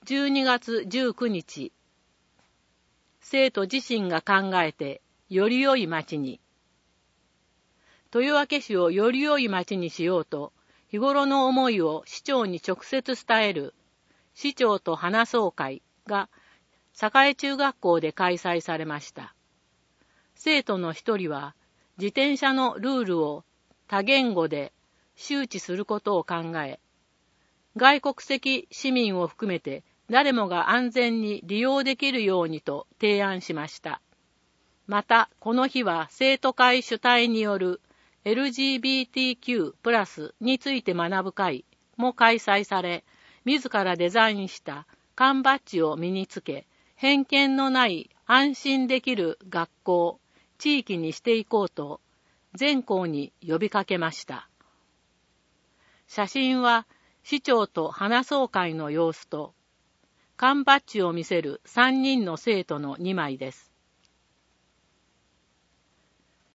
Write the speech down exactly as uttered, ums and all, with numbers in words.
じゅうにがつじゅうくにち、生徒自身が考えてより良い町に。豊明市をより良い町にしようと、日頃の思いを市長に直接伝える市長と話そう会が栄中学校で開催されました。生徒の一人は自転車のルールを多言語で周知することを考え、外国籍市民を含めて誰もが安全に利用できるようにと提案しました。また、この日は生徒会主体による エルジービーティーキュー プラスについて学ぶ会も開催され、自らデザインした缶バッジを身につけ、偏見のない安心できる学校、地域にしていこうと全校に呼びかけました。写真は市長と話そう会の様子と、缶バッジを見せるさんにんの生徒のにまいです。